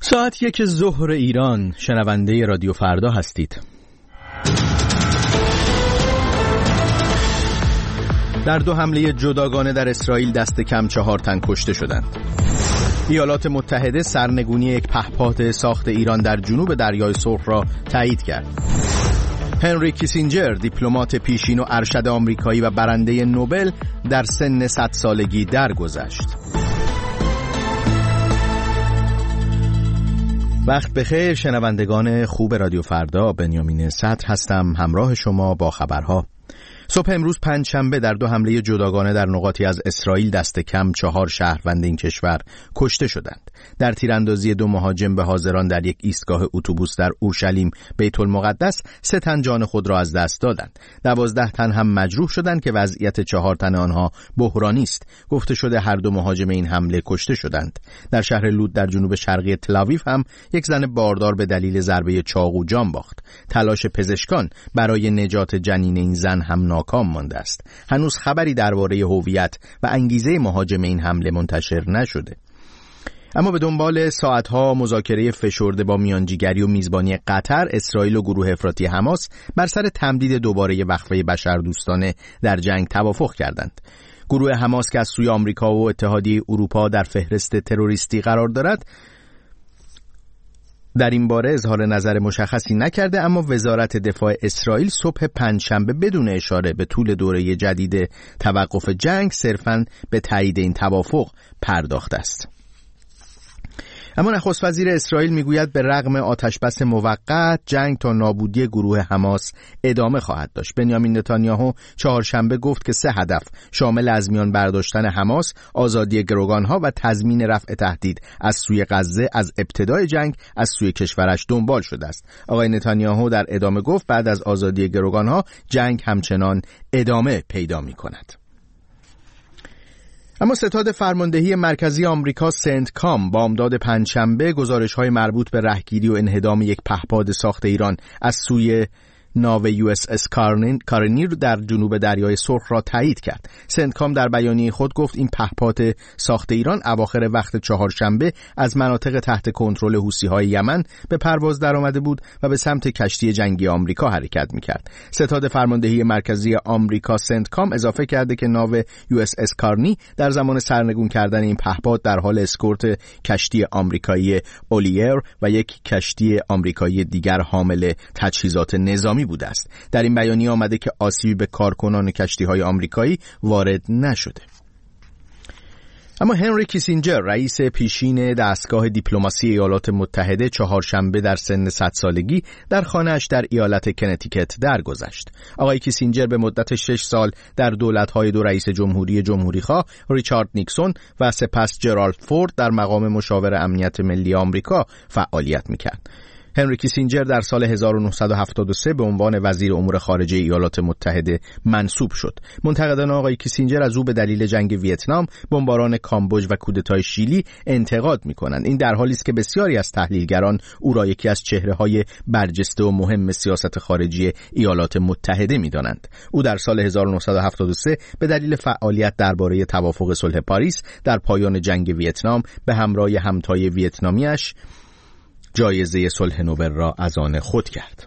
ساعت 1 ظهر ایران، شنونده رادیو فردا هستید. در 2 حمله جداگانه در اسرائیل دست کم 4 تن کشته شدند. ایالات متحده سرنگونی یک پهپاد ساخت ایران در جنوب دریای سرخ را تایید کرد. هنری کیسینجر، دیپلمات پیشین و ارشد آمریکایی و برنده نوبل، در سن 100 سالگی درگذشت. وقت بخیر شنوندگان خوب رادیو فردا، بنیامین صدر هستم، همراه شما با خبرها. صبح امروز پنجشنبه در 2 حمله جداگانه در نقاطی از اسرائیل دست کم 4 شهروند این کشور کشته شدند. در تیراندازی 2 مهاجم به حاضران در یک ایستگاه اتوبوس در اورشلیم بیت المقدس 3 تن جان خود را از دست دادند. 12 تن هم مجروح شدند که وضعیت 4 تن آنها بحرانی است. گفته شده هر 2 مهاجم این حمله کشته شدند. در شهر لود در جنوب شرقی تل‌آویو هم یک زن باردار به دلیل ضربه چاقو جان باخت. تلاش پزشکان برای نجات جنین این زن هم ناکام مانده است. هنوز خبری درباره هویت و انگیزه مهاجم این حمله منتشر نشده. اما به دنبال ساعتها مذاکره فشرده با میانجیگری و میزبانی قطر، اسرائیل و گروه افراطی حماس بر سر تمدید دوباره وقفه بشردوستانه در جنگ توافق کردند. گروه حماس که از سوی آمریکا و اتحادیه اروپا در فهرست تروریستی قرار دارد، در این باره اظهار نظر مشخصی نکرده، اما وزارت دفاع اسرائیل صبح پنجشنبه بدون اشاره به طول دوره جدید توقف جنگ صرفاً به تایید این توافق پرداخته است. اما نخست وزیر اسرائیل میگوید به رغم آتشبس موقت، جنگ تا نابودی گروه حماس ادامه خواهد داشت. بنیامین نتانیاهو چهارشنبه گفت که 3 هدف شامل از میان برداشتن حماس، آزادی گروگانها و تضمین رفع تهدید از سوی غزه از ابتدای جنگ از سوی کشورش دنبال شده است. آقای نتانیاهو در ادامه گفت بعد از آزادی گروگانها جنگ همچنان ادامه پیدا می‌کند. اما ستاد فرماندهی مرکزی آمریکا سنتکام بامداد پنجشنبه گزارش‌های مربوط به رهگیری و انهدام یک پهپاد ساخت ایران از سوی ناو USS کارنی در جنوب دریای سرخ را تایید کرد. سنتکام در بیانیه خود گفت این پهپاد ساخت ایران اواخر وقت چهارشنبه از مناطق تحت کنترل حوثی‌های یمن به پرواز درآمده بود و به سمت کشتی جنگی آمریکا حرکت می‌کرد. ستاد فرماندهی مرکزی آمریکا سنتکام اضافه کرده که ناو USS کارنی در زمان سرنگون کردن این پهپاد در حال اسکورت کشتی آمریکایی اولیر و یک کشتی آمریکایی دیگر حامل تجهیزات نظامی بوده است. در این بیانیه آمده که آسیبی به کارکنان کشتی‌های آمریکایی وارد نشده. اما هنری کیسینجر، رئیس پیشین دستگاه دیپلماسی ایالات متحده، چهارشنبه در سن 100 سالگی در خانه‌اش در ایالت کنتیکت درگذشت. آقای کیسینجر به مدت 6 سال در دولت‌های 2 رئیس جمهوری‌خواه ریچارد نیکسون و سپس جرالد فورد در مقام مشاور امنیت ملی آمریکا فعالیت می‌کرد. هنری کیسینجر در سال 1973 به عنوان وزیر امور خارجه ایالات متحده منصوب شد. منتقدان آقای کیسینجر از او به دلیل جنگ ویتنام، بمباران کامبوج و کودتای شیلی انتقاد می‌کنند. این در حالی است که بسیاری از تحلیلگران او را یکی از چهره‌های برجسته و مهم سیاست خارجی ایالات متحده می‌دانند. او در سال 1973 به دلیل فعالیت درباره توافق صلح پاریس در پایان جنگ ویتنام به همراه همتای ویتنامی‌اش جایزه صلح نوبل را از آن خود کرد.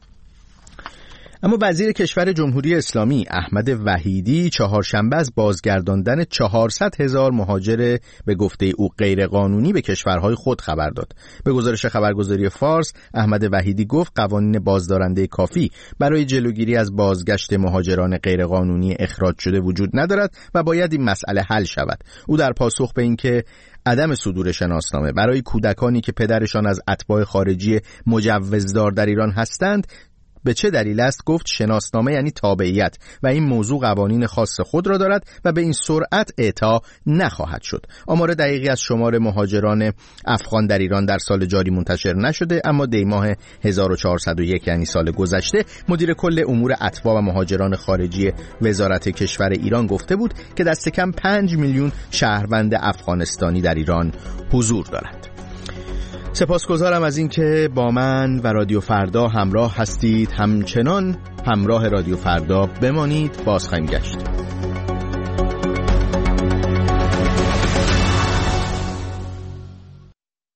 اما وزیر کشور جمهوری اسلامی احمد وحیدی چهارشنبه از بازگرداندن 400,000 مهاجر به گفته او غیرقانونی به کشورهای خود خبر داد. به گزارش خبرگزاری فارس، احمد وحیدی گفت قوانین بازدارنده کافی برای جلوگیری از بازگشت مهاجران غیرقانونی اخراج شده وجود ندارد و باید این مسئله حل شود. او در پاسخ به اینکه عدم صدور شناسنامه برای کودکانی که پدرشان از اتباع خارجی مجوزدار در ایران هستند به چه دلیل است گفت شناسنامه یعنی تابعیت و این موضوع قوانین خاص خود را دارد و به این سرعت اعطا نخواهد شد. آمار دقیقی از شمار مهاجران افغان در ایران در سال جاری منتشر نشده، اما دی ماه 1401 یعنی سال گذشته مدیر کل امور اتباع و مهاجران خارجی وزارت کشور ایران گفته بود که دست کم 5 میلیون شهروند افغانستانی در ایران حضور دارند. سپاسگزارم از اینکه با من و رادیو فردا همراه هستید. همچنان همراه رادیو فردا بمانید، باز خواهیم گشت.